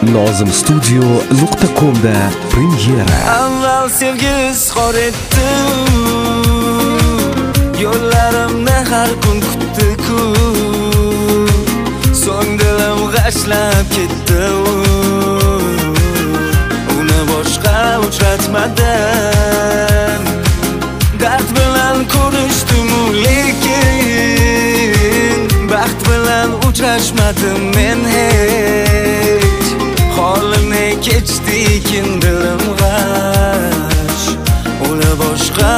nozimstudio.com'da premyera. Avval sevgi izhor etdim, yo'llarimni har kun kutdi-ku, so'ng dilim g'ashlab ketdi. Uni boshqa uchratmadim, dard bilan ko'rishdim, lekin baxt bilan uchrashmadim men hech. Holini kechdikin dilim g'ash, uni boshqa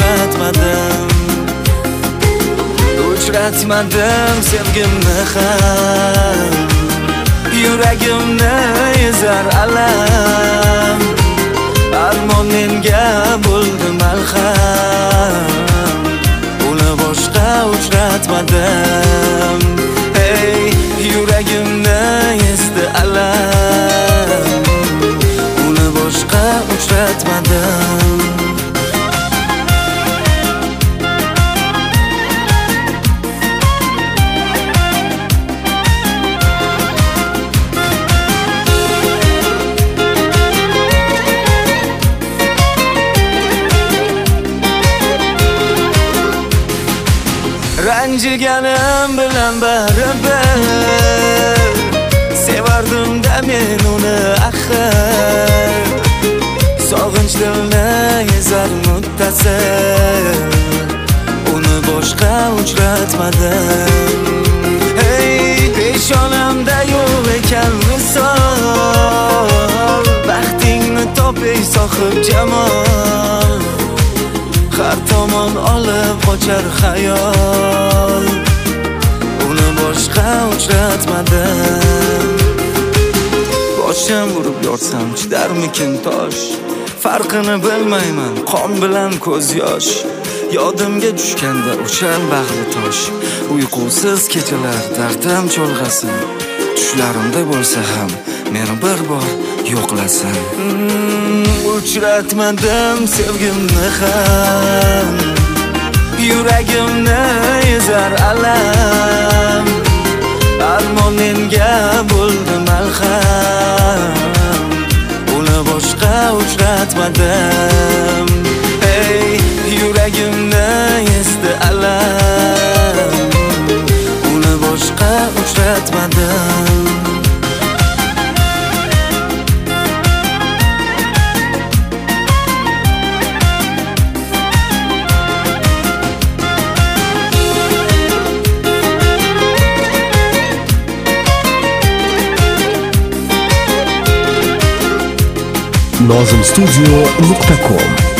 uchratmadim sevgimni ham, yuragimni ezar alam, armon menga bo'ldi malham, uni boshqa uchratmadim. Hey, yuragimni ezdi alam, uni boshqa uchratmadim. Ranjiganim bilan baribir, sevardim-da men uni axir. Sog'inch dilni ezar muttasil, uni boshqa uchratmadim. Hey, peshonamda yo'q ekan misol, baxtingni top ey sohib jamol, har tomon olib qochar xayol, uni boshqa uchratmadim. Boshim urib yorsam chidarmikin tosh, farqini bilmayman qon bilan ko'z yosh. Yodimga tushganda o'shan bag'ri tosh, uyqusiz kechalar dardim cho'lg'asin, tushlarimda bo'lsa ham meni bir bor yo'qlasin. Uchratmadim sevgimni ham, yuragimni ezar alam, armon menga bo'ldi malham, uni boshqa uchratmadim. Hey, yuragimni ezdi alam, uni boshqa uchratmadim. nozimstudio.com